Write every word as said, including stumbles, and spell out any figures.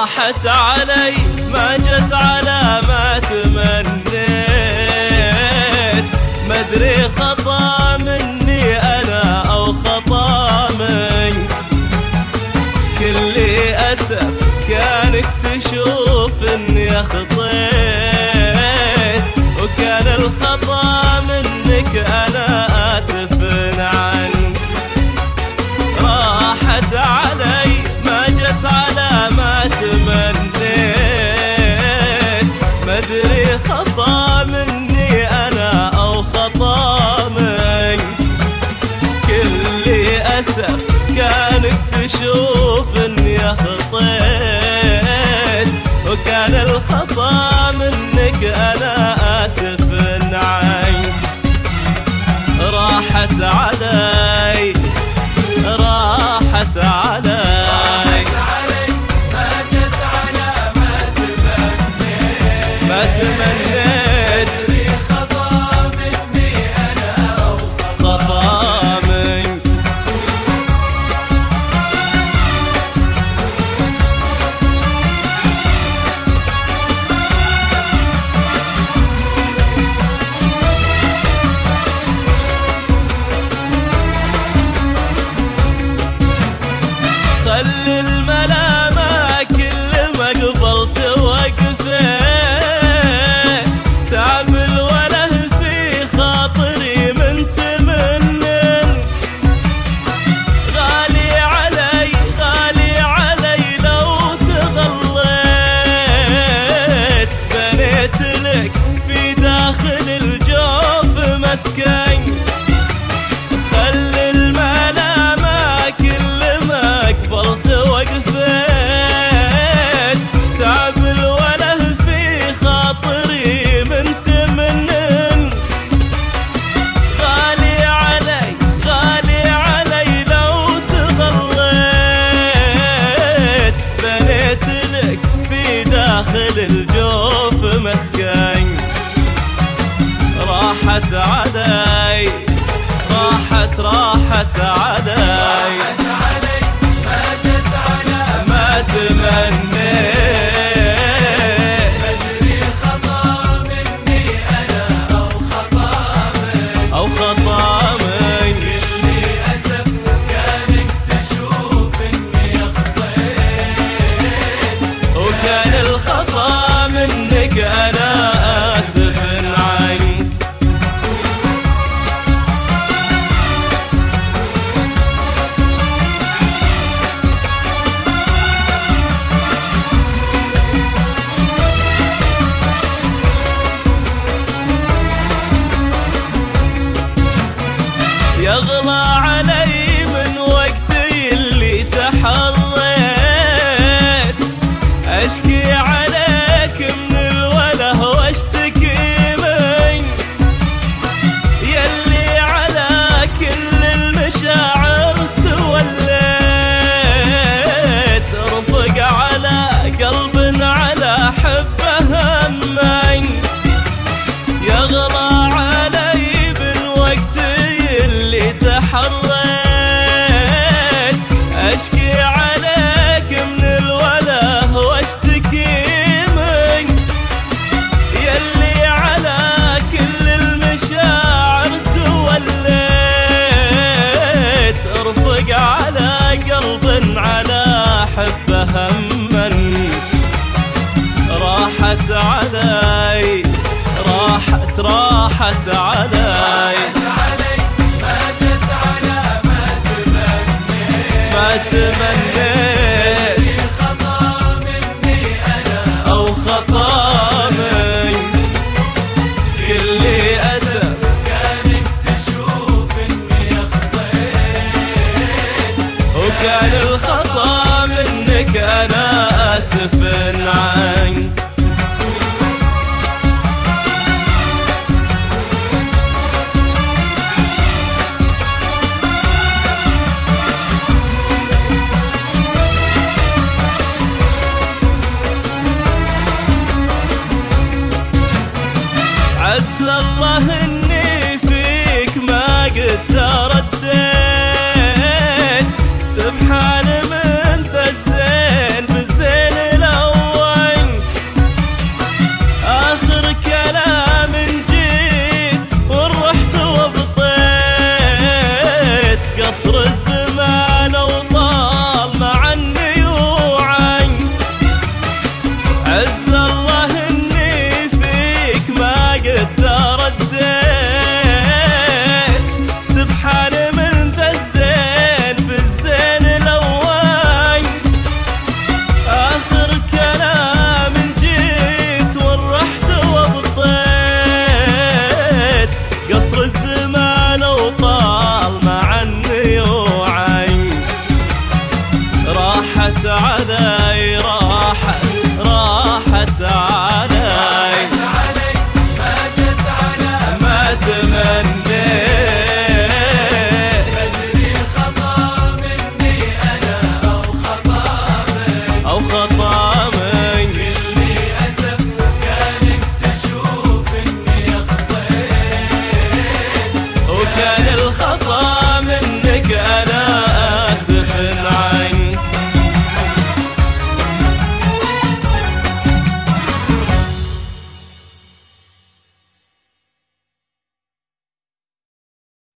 راحت علي ما جت على ما تمنيت، مدري خطا مني أنا أو خطا منك. كل أسف كانك تشوف إني أخطيت، وكان الخطا منك أنا آسف عنك. راحت علي ما جت على ما تمنيت، مدري خطا مني أنا أو خطا منك. كل أسف كانك تشوف إني أخطيت، وكان الخطا منك أنا آسف عنك. راحت علي راحت علي ما جت على ما تمنيت، ما تمنيت خطا مني أنا أو خطا منك. خلي الملامة كل ما قبلت وقفت، تعمل وله في خاطري من تمنن. غالي علي غالي علي لو تغليت، بنيت لك في داخل الجوف مسكن. خلي الملامة كل ما قبلت وقفت، تعمل وله في خاطري من تمنن. غالي علي غالي علي لو تغليت، بنيت لك في داخل الجوف مسكن. راحت علي راحت راحت علي ما جت على ما تمنيت، مدري خطا مني أنا أو خطا منك. أو خطا منك. كل أسف كانك تشوف إني أخطيت، وكان الخطا منك أنا آسف عنك. يغلى علي من وقتي اللي تحريت، أشكي عليك من الوله واشتكي منك. يلي على كل المشاعر توليت، رفق على قلب على حبه همك. يغلى علي من وقتي اللي تحريت، أشكي عليك من الوله واشتكي منك. يلي على كل المشاعر توليت، ارفق على قلب على حبه همن. راحت علي راحت راحت علي ما جت على ما تمنيت، ما تمنيت خطا مني أنا أو خطا منك. كل أسف كانك تشوف إني أخطيت، وكان الخطا منك أنا آسف عنك. عز الله إني فيك ما قد ترديت، سبحان من ذا الزين بالزين لو قصد